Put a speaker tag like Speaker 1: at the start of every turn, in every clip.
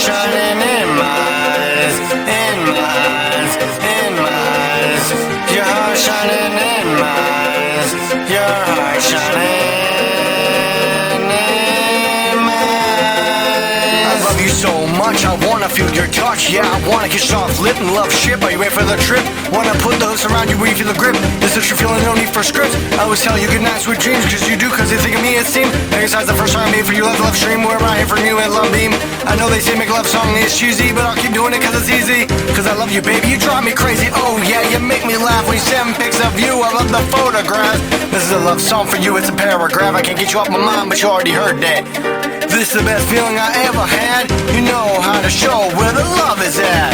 Speaker 1: shining in my eyes, in my eyes, in my eyes. Your heart shining in my eyes, your heart shining in my eyes. I love you so much, I wanna feel your touch. Yeah, I wanna kiss soft lip and love ship. Are you ready for the trip? Wanna put the hooks around you where you feel the grip. This is your feeling, no need for scripts. I always tell you good night, sweet dreams, cause you do, cause you think of me, it seems. Besides the first time I made for you, love stream, wherever I hear from you at Love Beam. I know they say make love song is cheesy, but I'll keep doing it cause it's easy. Cause I love you, baby, you drive me crazy. Oh yeah, you make me laugh when you send pics of you. I love the photographs. This is a love song for you, it's a paragraph. I can't get you off my mind, but you already heard that. This is the best feeling I ever had. You know how to show where the love is at.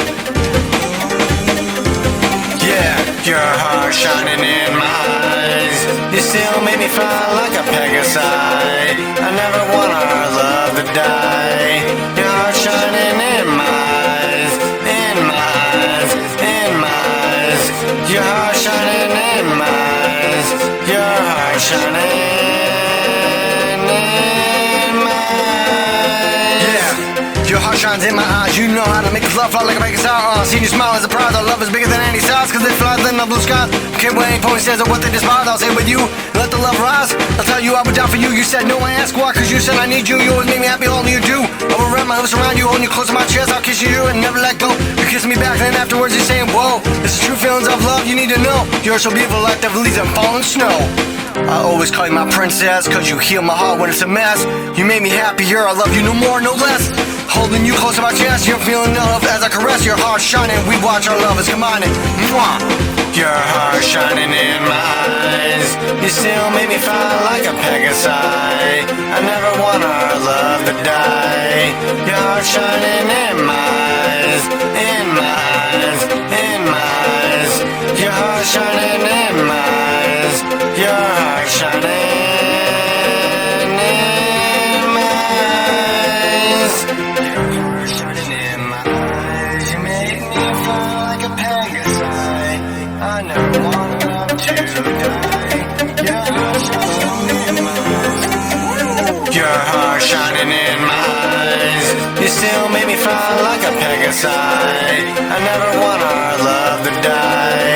Speaker 1: Yeah, your heart shining in my eyes. You still make me fly like a Pegasus. I never want our love to die. Your heart shining in my eyes, in my eyes, in my eyes. Your heart shining in my eyes, your heart shining in my eyes. Yeah, your heart shines in my eyes. You know how to make us love fly like a Pegasus. Seeing you smile is a prize. Our love is bigger than any size, cause it flies in the blue skies. Can't wait, pony says what they despise. I'll say with you, let the love rise. I'll tell you I would die for you. You said no, I ask why, cause you said I need you. You always make me happy, all you do. I will wrap my lips around you, holding you close to my chest. I'll kiss you and never let go. You kiss me back, then afterwards you're saying whoa. This is true feelings of love you need to know. You're so beautiful like the leaves and falling snow. I always call you my princess, cause you heal my heart when it's a mess. You made me happier, I love you no more, no less. Holding you close to my chest, you're feeling love as I caress your heart shining. We watch our love is combining. Mwah! Your heart shining in my eyes. You still make me fly like a Pegasus. I never want our love to die. Your heart shining in my eyes, in my eyes, in my eyes. Your heart shining in my eyes, your heart shining in my eyes. Your heart shining in my eyes. You make me fly like a Pegasus. I never want love to die. Your heart shining in my eyes. Your heart shining in my eyes. You still make me fly like a Pegasus. I never want our love to die.